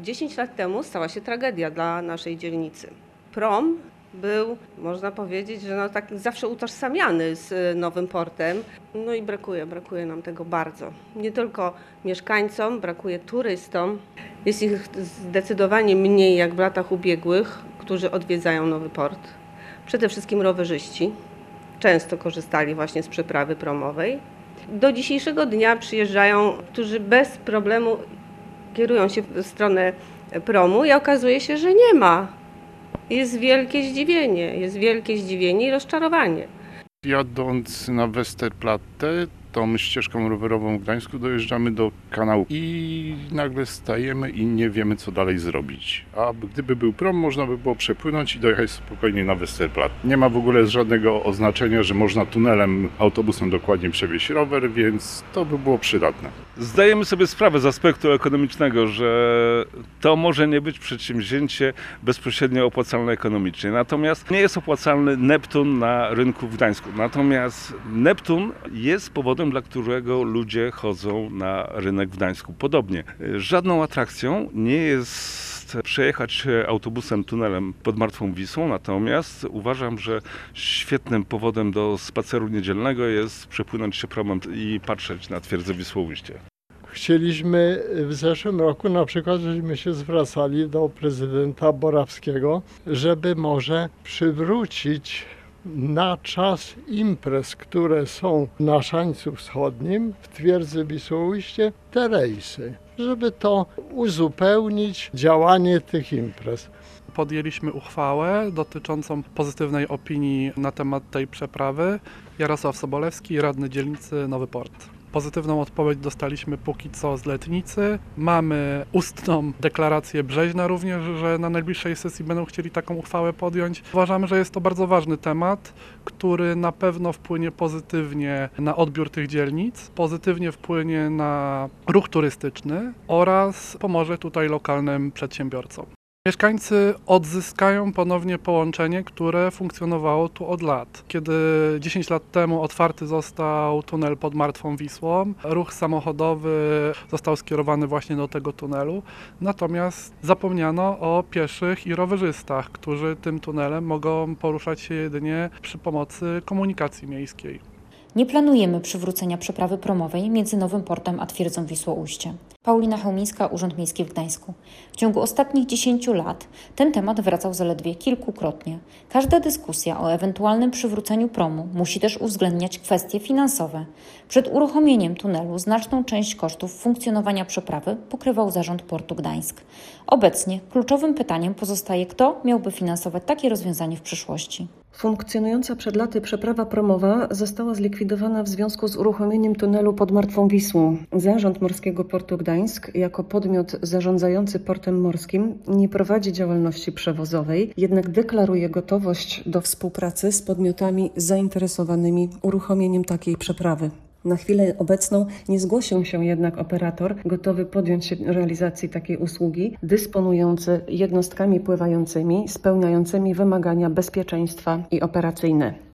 10 lat temu stała się tragedia dla naszej dzielnicy. Prom był, można powiedzieć, że tak zawsze utożsamiany z Nowym Portem. No i brakuje nam tego bardzo. Nie tylko mieszkańcom, brakuje turystom. Jest ich zdecydowanie mniej jak w latach ubiegłych, którzy odwiedzają Nowy Port. Przede wszystkim rowerzyści. Często korzystali właśnie z przeprawy promowej. Do dzisiejszego dnia przyjeżdżają, którzy bez problemu kierują się w stronę promu i okazuje się, że nie ma. Jest wielkie zdziwienie i rozczarowanie. Jadąc na Westerplatte, tą ścieżką rowerową w Gdańsku dojeżdżamy do kanału i nagle stajemy i nie wiemy, co dalej zrobić. A gdyby był prom, można by było przepłynąć i dojechać spokojnie na Westerplatte. Nie ma w ogóle żadnego oznaczenia, że można tunelem, autobusem dokładnie przewieźć rower, więc to by było przydatne. Zdajemy sobie sprawę z aspektu ekonomicznego, że to może nie być przedsięwzięcie bezpośrednio opłacalne ekonomicznie. Natomiast nie jest opłacalny Neptun na rynku w Gdańsku. Natomiast Neptun jest powodem, dla którego ludzie chodzą na rynek w Gdańsku. Podobnie, żadną atrakcją nie jest przejechać autobusem tunelem pod Martwą Wisłą, natomiast uważam, że świetnym powodem do spaceru niedzielnego jest przepłynąć się promem i patrzeć na twierdzę Wisłoujście. Chcieliśmy w zeszłym roku na przykład, żeśmy się zwracali do prezydenta Borawskiego, żeby może przywrócić na czas imprez, które są na Szańcu Wschodnim, w twierdzy Wisłoujście, te rejsy, żeby to uzupełnić działanie tych imprez. Podjęliśmy uchwałę dotyczącą pozytywnej opinii na temat tej przeprawy. Jarosław Sobolewski, radny dzielnicy Nowy Port. Pozytywną odpowiedź dostaliśmy póki co z Letnicy. Mamy ustną deklarację Brzeźna również, że na najbliższej sesji będą chcieli taką uchwałę podjąć. Uważamy, że jest to bardzo ważny temat, który na pewno wpłynie pozytywnie na odbiór tych dzielnic, pozytywnie wpłynie na ruch turystyczny oraz pomoże tutaj lokalnym przedsiębiorcom. Mieszkańcy odzyskają ponownie połączenie, które funkcjonowało tu od lat. Kiedy 10 lat temu otwarty został tunel pod Martwą Wisłą, ruch samochodowy został skierowany właśnie do tego tunelu, natomiast zapomniano o pieszych i rowerzystach, którzy tym tunelem mogą poruszać się jedynie przy pomocy komunikacji miejskiej. Nie planujemy przywrócenia przeprawy promowej między Nowym Portem a twierdzą Wisłoujście. Paulina Chełmińska, Urząd Miejski w Gdańsku. W ciągu ostatnich 10 lat ten temat wracał zaledwie kilkukrotnie. Każda dyskusja o ewentualnym przywróceniu promu musi też uwzględniać kwestie finansowe. Przed uruchomieniem tunelu znaczną część kosztów funkcjonowania przeprawy pokrywał Zarząd Portu Gdańsk. Obecnie kluczowym pytaniem pozostaje, kto miałby finansować takie rozwiązanie w przyszłości. Funkcjonująca przed laty przeprawa promowa została zlikwidowana w związku z uruchomieniem tunelu pod Martwą Wisłą. Zarząd Morskiego Portu Gdańsk jako podmiot zarządzający portem morskim nie prowadzi działalności przewozowej, jednak deklaruje gotowość do współpracy z podmiotami zainteresowanymi uruchomieniem takiej przeprawy. Na chwilę obecną nie zgłosił się jednak operator gotowy podjąć się realizacji takiej usługi, dysponujący jednostkami pływającymi spełniającymi wymagania bezpieczeństwa i operacyjne.